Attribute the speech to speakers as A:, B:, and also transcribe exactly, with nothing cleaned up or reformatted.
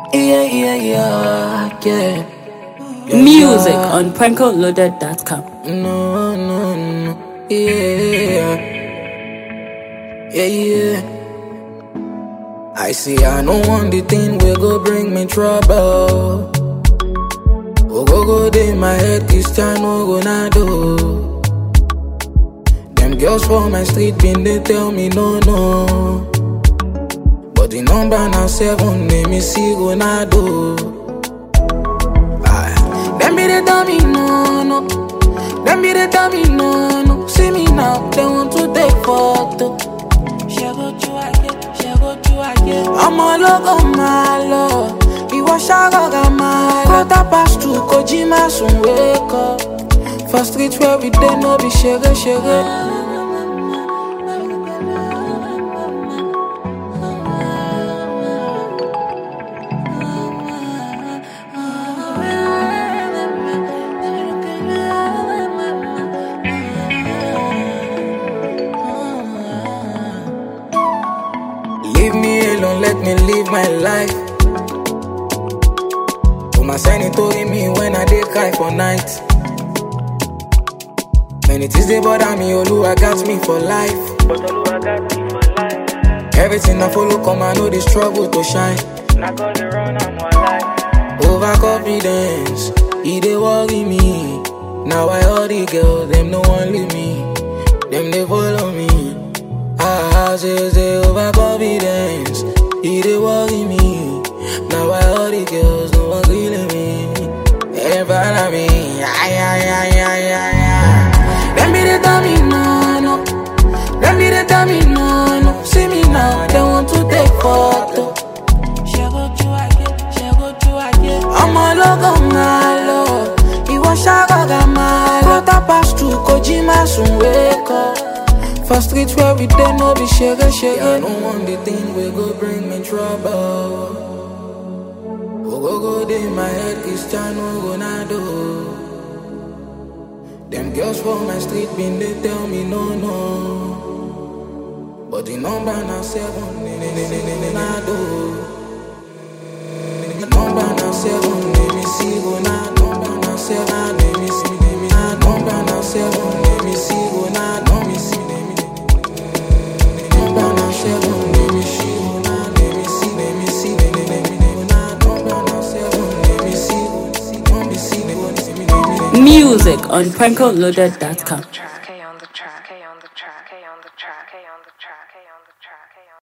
A: Yeah, yeah, yeah, yeah.
B: Music on Pranko Loaded dot com.
A: No, no, no. Yeah, yeah, yeah. I see, I don't want the thing will go bring me trouble. Oh, go, go, day my head, Cristiano Ronaldo. Them girls for my street been they tell me no, no. But the number now seven, name is see Ronaldo. Them be the tell me no, no. Them be the tell me no, no. See me now, they want to take photo. She go to again, she go to again. I'm a logo malo. He was shagaga malo. Quarter past two, Kojima soon wake up. For street where we dey no be shege shege. Leave me alone, let me live my life. To my sanity me when I dey cry for night. Many things they bother me, Oluwa got me for life.
C: But Oluwa got me for life.
A: Everything I follow come, I know the struggle to shine.
C: Not gonna run, I'm alive.
A: Overconfidence, it dey worry me. Now I all the girls, them no one leave me. Them they follow me. I say say overconfidence, it dey worry me. Now I all the girls, no one killing me. They follow me, ay ay ay ay ay ay. Them be the tell me no no. Them be the tell me no no. See me now, they want to take photo. She go to again, she go to again. I'm a logo malo. He was shagaga malo. Quarter past two, Kojima soon wake up. For street where we dey no be shege shege. Yeah, I don't want the thing will go bring me trouble. Oh, go go day my head, Cristiano Ronaldo. Them girls for my street been they tell me no no. But the number now seven, Ronaldo. The number now seven, let me see Ronaldo. Number now seven, let me see, let me number now seven, let me see Ronaldo. Let me see, let me number now seven, let me see Ronaldo. Let me see, let me see, let me let me number now seven, let me see, let me see, let me see, let me.
B: Music on Pranko Loaded dot com.